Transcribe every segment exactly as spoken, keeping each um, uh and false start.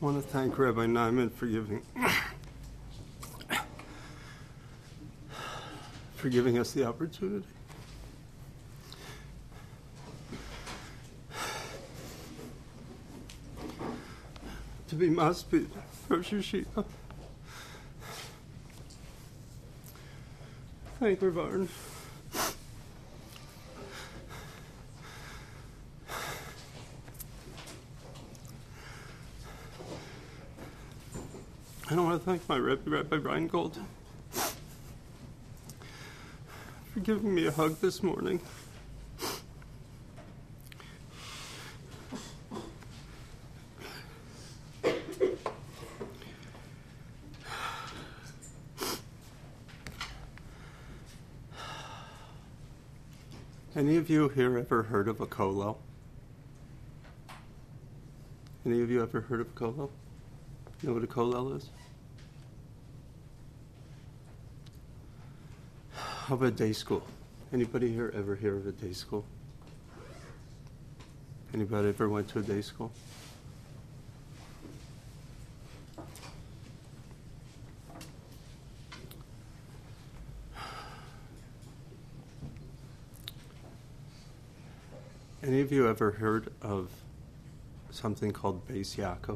I want to thank Rabbi Nyman for giving for giving us the opportunity to be Maspid Rosh Yeshiva. Thank you, Varn. I want to thank my Rabbi, Rabbi Brian Gold, for giving me a hug this morning. Any of you here ever heard of a kollel? Any of you ever heard of a kollel? You know what a kollel is? How about day school? Anybody here ever hear of a day school? Anybody ever went to a day school? Any of you ever heard of something called Beis Yaakov?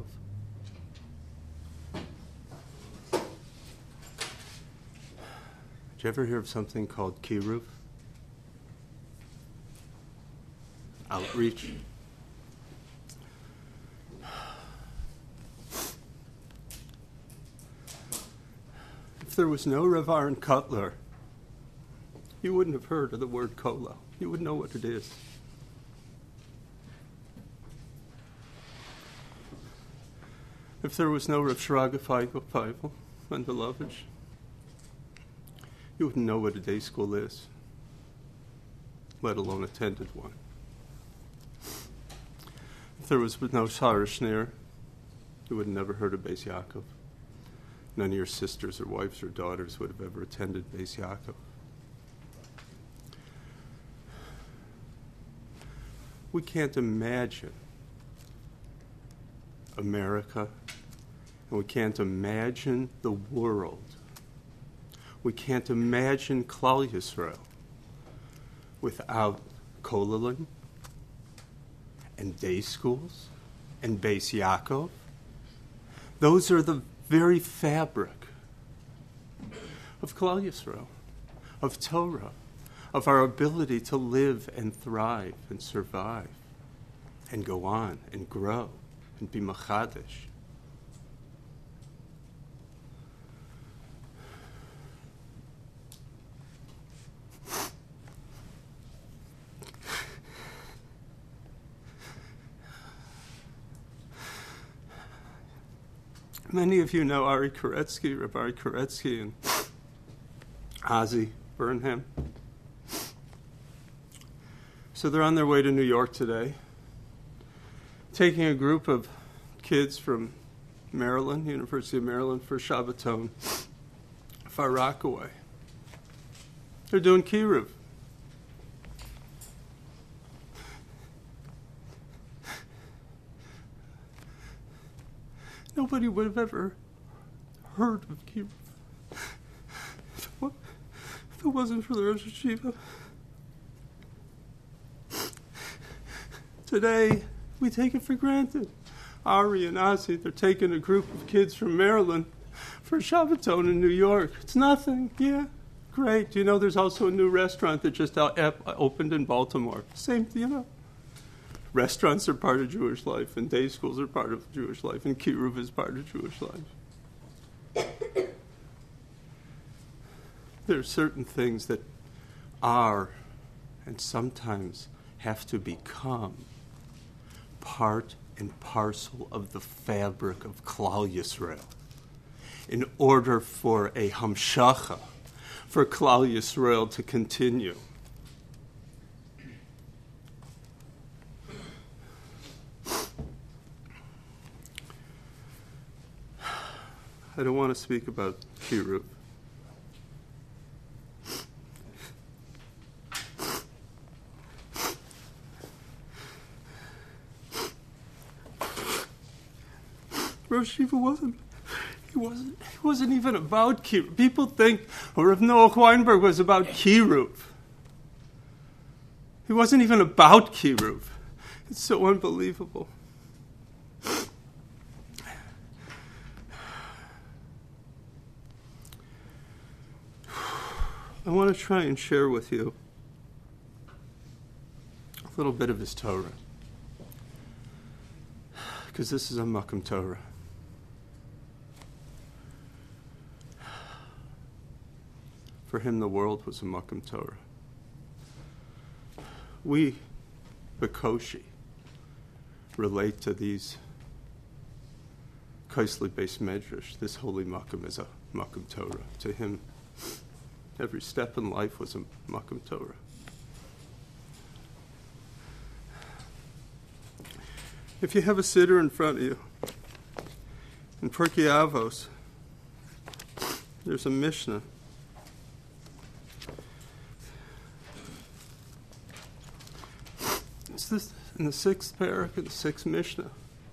Did you ever hear of something called Kiruv? Outreach? If there was no Rav Aaron Kotler, you wouldn't have heard of the word kollel. You wouldn't know what it is. If there was no Rav Shraga Feigl Feigl Mendelovich, you wouldn't know what a day school is, let alone attended one. If there was no Sarah Schneer, you would have never heard of Beis Yaakov. None of your sisters or wives or daughters would have ever attended Beis Yaakov. We can't imagine America, and we can't imagine the world. We can't imagine Klal Yisrael without kollelim and day schools and Beis Yaakov. Those are the very fabric of Klal Yisrael, of Torah, of our ability to live and thrive and survive and go on and grow and be machadish. Many of you know Ari Koretsky, Rabbi Ari Koretsky, and Ozzy Burnham. So they're on their way to New York today, taking a group of kids from Maryland, University of Maryland, for Shabbaton, Far Rockaway. They're doing Kiruv. Nobody would have ever heard of Kiruv if it wasn't for the Rosh Yeshiva. Today, we take it for granted. Ari and Ozzy, they're taking a group of kids from Maryland for Shabbaton in New York. It's nothing. Yeah, great. You know, there's also a new restaurant that just out, opened in Baltimore. Same, you know. Restaurants are part of Jewish life, and day schools are part of Jewish life, and Kiruv is part of Jewish life. There are certain things that are, and sometimes have to become, part and parcel of the fabric of Klal Yisrael in order for a hamshacha, for Klal Yisrael to continue. I don't want to speak about Kiruv. Rosh Yeshiva wasn't, he wasn't, he wasn't even about Kiruv. People think, or if Noach Weinberg was about Kiruv. He wasn't even about Kiruv. It's so unbelievable. I want to try and share with you a little bit of his Torah, because this is a Makam Torah. For him, the world was a Makam Torah. We, Bekoshi, relate to these Kaisli-based medrash. This holy Makam is a Makam Torah. To him, every step in life was a Makam Torah. If you have a siddur in front of you, in Pirkei Avos, there's a Mishnah. It's this in the sixth parak of the sixth Mishnah.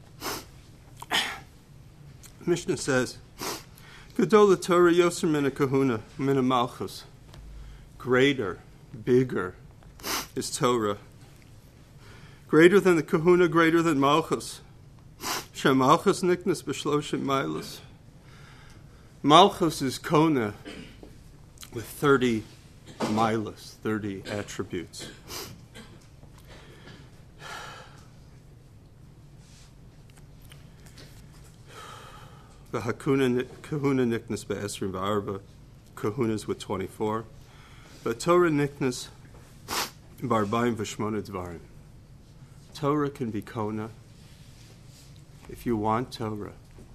Mishnah says, Gadol Torah Yoser Mina Kahuna Mina Malchus. Greater, bigger is Torah. Greater than the Kahuna, greater than Malchus. Shem Malchus Niknas B'Shloshim Milas. Malchus is Kona with thirty milas, thirty attributes. The Hakuna Kahuna Niknas Be'esrim Ba'arba, Kahunas with twenty-four. The Torah Niknas Ba'arbaim V'Shmona Dvarim. Torah can be Kona if you want Torah.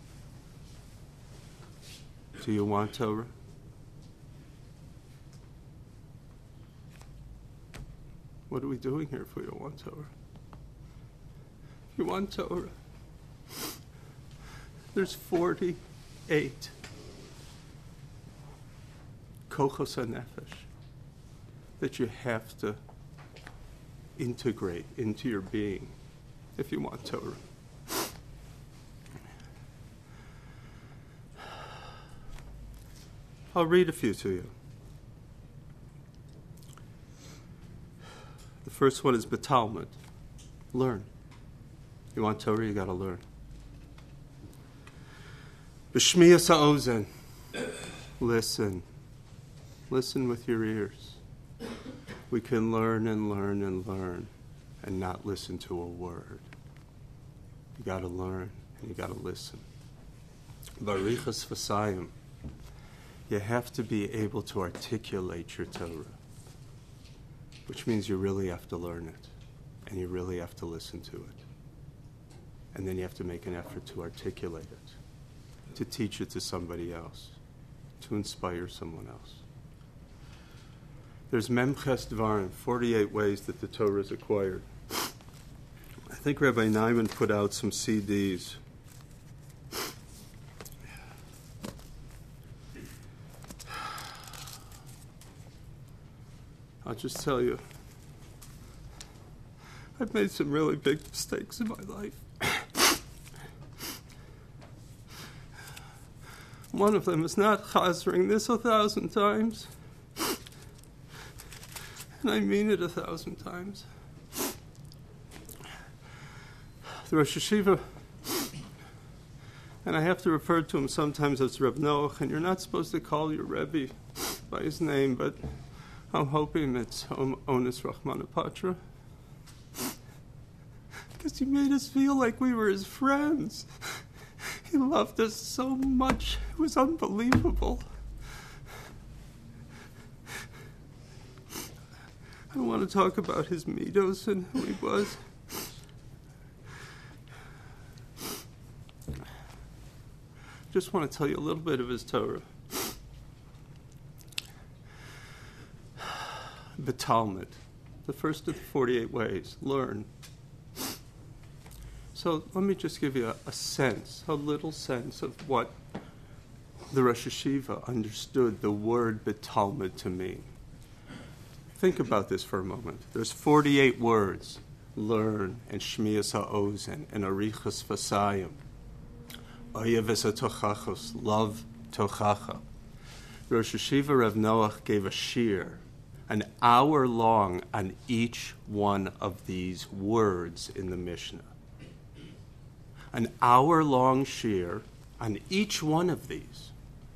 Do you want Torah? What are we doing here if we don't want Torah? If you want Torah, there's forty-eight kochos hanefesh that you have to integrate into your being if you want Torah. I'll read a few to you. The first one is B'Talmud. Learn. You want Torah, you got to learn. B'Shmiyas ha'ozen. Listen. Listen with your ears. We can learn and learn and learn and not listen to a word. You got to learn and you got to listen. Barichas v'sayim. You have to be able to articulate your Torah, which means you really have to learn it and you really have to listen to it. And then you have to make an effort to articulate it, to teach it to somebody else, to inspire someone else. There's Memches Dvarim, forty-eight ways that the Torah is acquired. I think Rabbi Nyman put out some C Ds. I'll just tell you, I've made some really big mistakes in my life. One of them is not chazering this a thousand times. And I mean it a thousand times. The Rosh Yeshiva, and I have to refer to him sometimes as Reb Noach, and you're not supposed to call your Rebbe by his name, but I'm hoping it's Onus Rahman Patra. Because he made us feel like we were his friends. He loved us so much. It was unbelievable. I don't want to talk about his midos and who he was. Just want to tell you a little bit of his Torah. The Talmud, the first of the forty-eight ways. Learn. So let me just give you a, a sense, a little sense of what the Rosh Yeshiva understood the word B'Talmud to mean. Think about this for a moment. There's forty-eight words. Learn, and Shmiyas ha'ozen, and Arichas v'sayim. Oyev tochachos, love tochacha. Rosh Hashiva Rav Noach gave a shir, an hour long on each one of these words in the Mishnah. An hour long shir on each one of these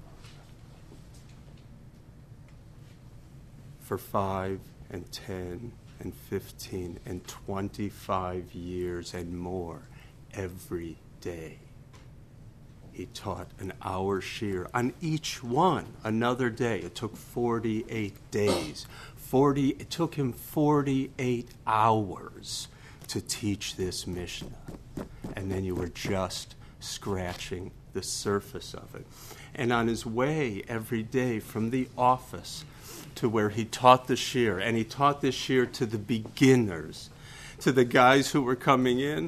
for five and ten and fifteen and twenty-five years and more every day. He taught an hour shir on each one another day. It took forty-eight days. Forty. It took him forty-eight hours to teach this Mishnah. And then you were just scratching the surface of it. And on his way every day from the office to where he taught the shir, and he taught this shir to the beginners, to the guys who were coming in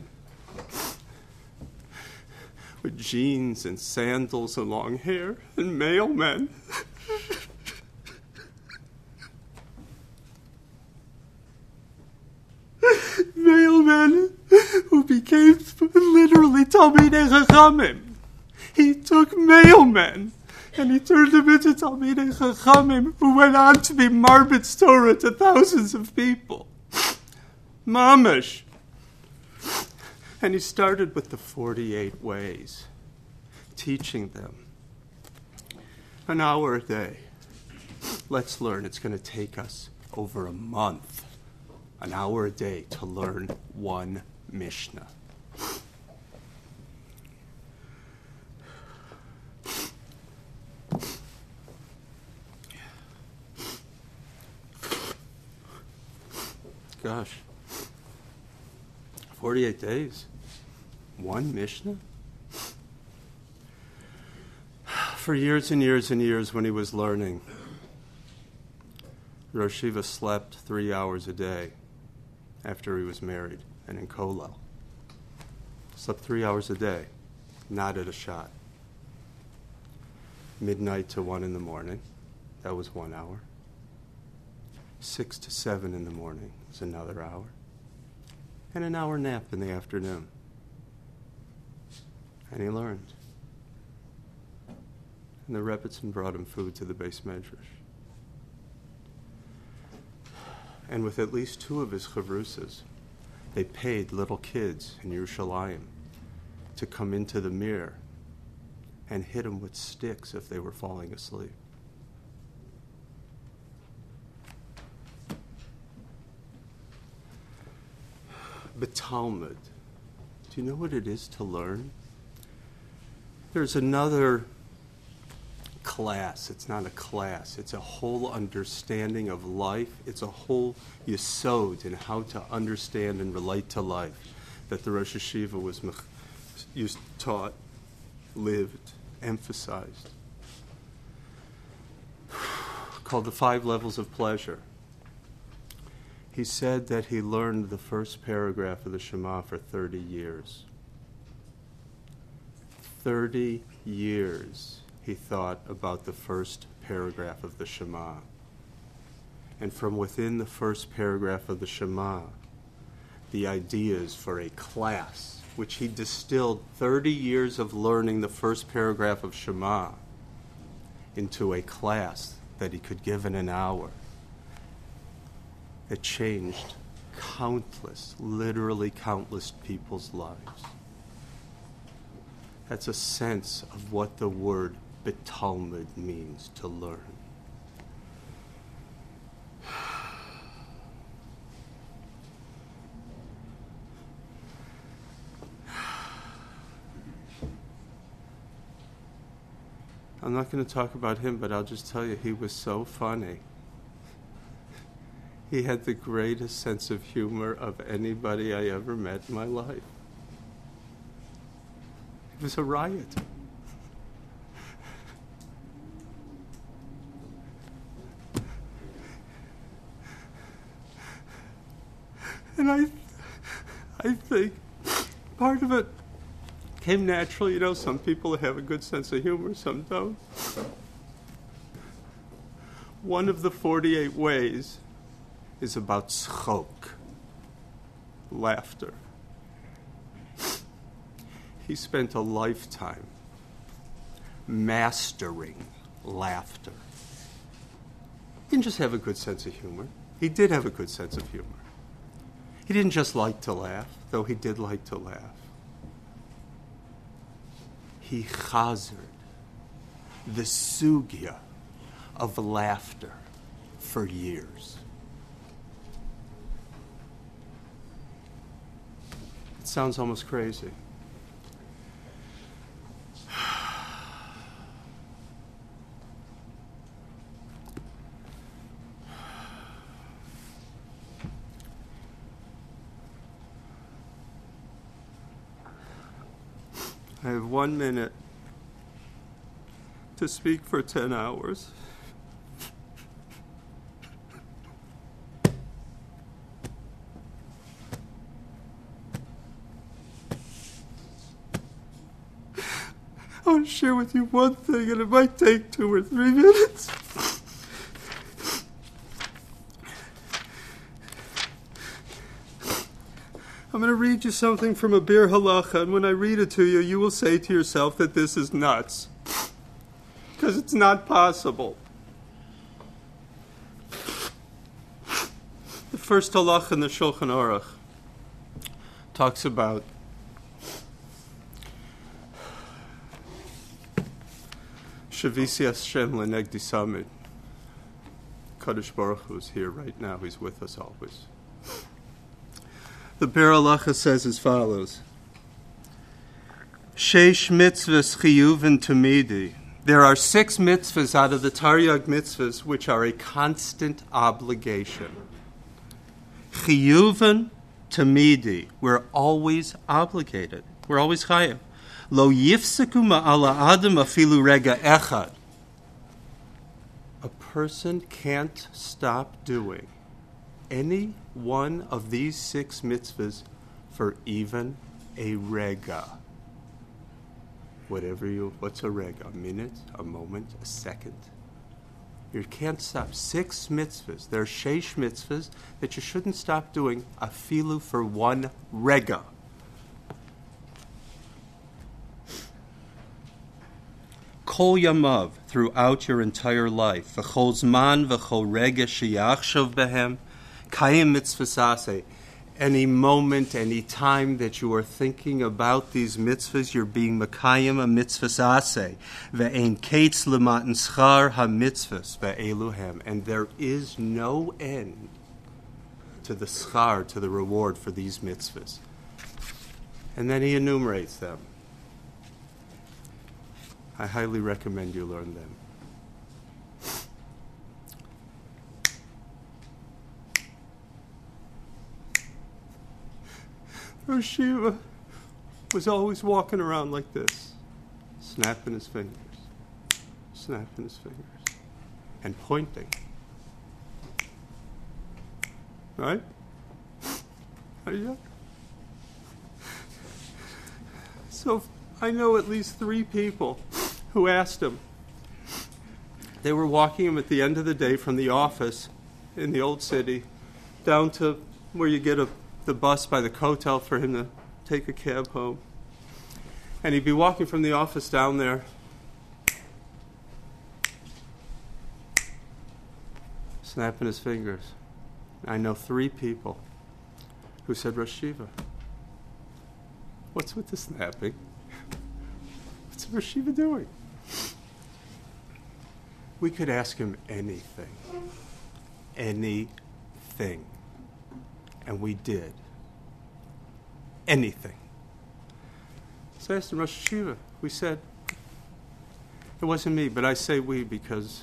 with jeans and sandals and long hair, and mailmen. Mailmen who became literally Talmidei Chachamim. He took mailmen and he turned them into Talmidei Chachamim who went on to be Marbitz Torah to thousands of people. Mamash. And he started with the forty-eight ways, teaching them an hour a day. Let's learn. It's going to take us over a month, an hour a day, to learn one Mishnah. Gosh. forty-eight days. One Mishnah? For years and years and years when he was learning, Rosh Hashiva slept three hours a day after he was married and in Kollel. Slept three hours a day, not at a shot. Midnight to one in the morning, that was one hour. Six to seven in the morning was another hour. And an hour nap in the afternoon. And he learned. And the Rebbetzin brought him food to the Beis Medrash. And with at least two of his chavrusas, they paid little kids in Yerushalayim to come into the mirror and hit them with sticks if they were falling asleep. But Talmud, do you know what it is to learn? There's another class. It's not a class. It's a whole understanding of life. It's a whole yesod in how to understand and relate to life that the Rosh Hashiva was used, taught, lived, emphasized. Called the five levels of pleasure. He said that he learned the first paragraph of the Shema for thirty years. thirty years he thought about the first paragraph of the Shema. And from within the first paragraph of the Shema, the ideas for a class, which he distilled thirty years of learning the first paragraph of Shema into a class that he could give in an hour. It changed countless, literally countless people's lives. That's a sense of what the word B'Talmud means, to learn. I'm not going to talk about him, but I'll just tell you, he was so funny. He had the greatest sense of humor of anybody I ever met in my life. It was a riot. And I, I think part of it came naturally. You know, some people have a good sense of humor, some don't. One of the forty-eight ways is about tzchok, laughter. he spent a lifetime mastering laughter. He didn't just have a good sense of humor. He did have a good sense of humor. He didn't just like to laugh, though he did like to laugh. He chazered the sugya of laughter for years. It sounds almost crazy. I have one minute to speak for ten hours. I want to share with you one thing, and it might take two or three minutes. I'm going to read you something from a Bir Halacha, and when I read it to you, you will say to yourself that this is nuts. Because it's not possible. The first halacha in the Shulchan Aruch talks about Shavisi Hashem Lenegdi Samid. Kadosh Baruch Hu is here right now. He's with us always. The Bir Halacha says as follows: Sheish mitzvahs chiyuvin tamidi. There are six mitzvahs out of the Taryag mitzvahs which are a constant obligation. Chiyuvin tamidi. We're always obligated. We're always chayav. Lo yifseku ma'ala adam afilu rega echad. A person can't stop doing any one of these six mitzvahs for even a rega. Whatever you, what's a rega? A minute, a moment, a second. You can't stop. Six mitzvahs. There are sheish mitzvahs that you shouldn't stop doing afilu for one rega. Kol yamav, throughout your entire life. V'chol zman v'chol rega sheyachshav behem. Kayim mitzvahsase. Any moment, any time that you are thinking about these mitzvahs, you're being makayim a mitzvahsase. Ve'ein kates l'matan schar ha-mitzvahs ve'eluhem. And there is no end to the schar, to the reward for these mitzvahs. And then he enumerates them. I highly recommend you learn them. Rosh Yeshiva was always walking around like this, snapping his fingers, snapping his fingers, and pointing. Right? Are you? So I know at least three people who asked him. They were walking him at the end of the day from the office in the old city down to where you get a the bus by the Kotel for him to take a cab home. And he'd be walking from the office down there, snapping his fingers. I know three people who said, Rosh Yeshiva, what's with the snapping? What's Rosh Yeshiva doing? We could ask him anything. Anything. And we did. Anything. So I asked him, Rosh Yeshiva. We said, it wasn't me, but I say we because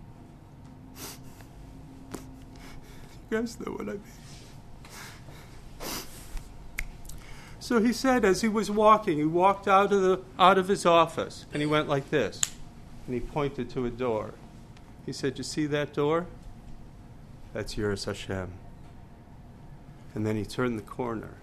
you guys know what I mean. So he said, as he was walking, he walked out of the out of his office, and he went like this, and he pointed to a door. He said, you see that door? That's yours, Hashem. And then he turned the corner.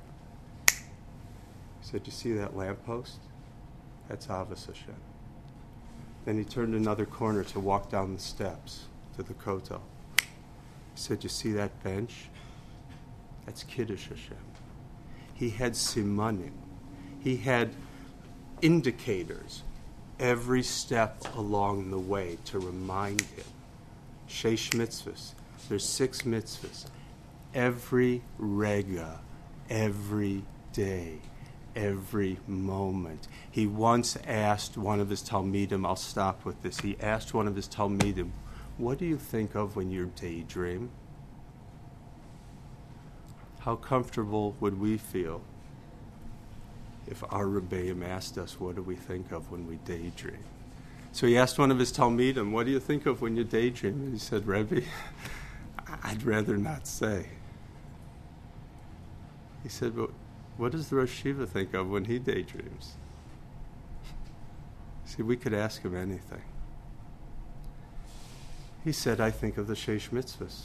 He said, you see that lamppost? That's Avos Hashem. Then he turned another corner to walk down the steps to the Kotel. He said, you see that bench? That's Kiddush Hashem. He had simanim. He had indicators every step along the way to remind him. Sheish mitzvahs. There's six mitzvahs. Every rega, every day, every moment. He once asked one of his Talmidim, I'll stop with this, he asked one of his Talmidim, what do you think of when you daydream? How comfortable would we feel if our Rebbeim asked us, what do we think of when we daydream? So he asked one of his Talmidim, what do you think of when you daydream? And he said, Rebbe, I'd rather not say. He said, but what does the Rosh Yeshiva think of when he daydreams? See, we could ask him anything. He said, I think of the Sheish Mitzvahs.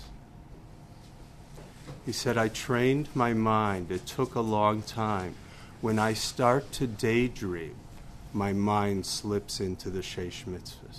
He said, I trained my mind. It took a long time. When I start to daydream, my mind slips into the Sheish Mitzvahs.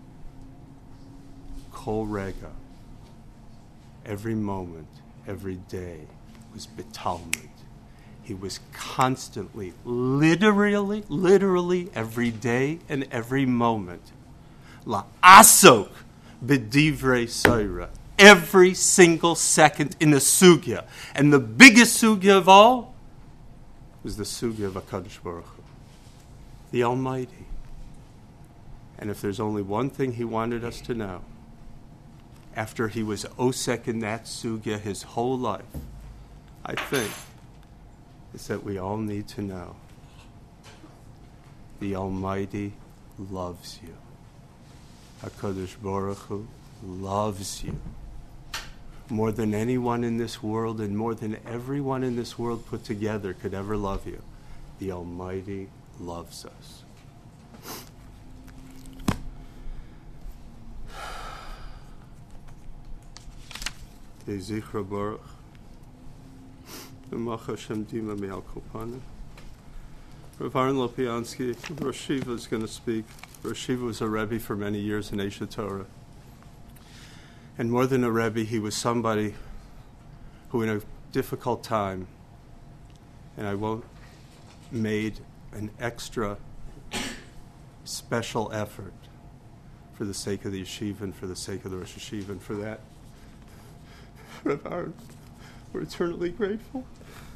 Kol Rega, every moment, every day, was betalmud. He was constantly, literally, literally, every day and every moment, la'asok b'divrei Torah, every single second in the sugya. And the biggest sugya of all was the sugya of HaKadosh Baruch Hu, the Almighty. And if there's only one thing he wanted us to know, after he was osek in that sugya his whole life, I think, is that we all need to know the Almighty loves you. HaKadosh Baruch Hu loves you. More than anyone in this world and more than everyone in this world put together could ever love you. The Almighty loves us. Yezichra Baruch. Rav Aaron Lopiansky, Rosh Yeshiva is going to speak. Rosh Yeshiva was a Rebbe for many years in Aish Torah. And more than a Rebbe, he was somebody who in a difficult time, and I won't, made an extra special effort for the sake of the yeshiva and for the sake of the Rosh Yeshiva, and for that, Rav Aaron, we're eternally grateful.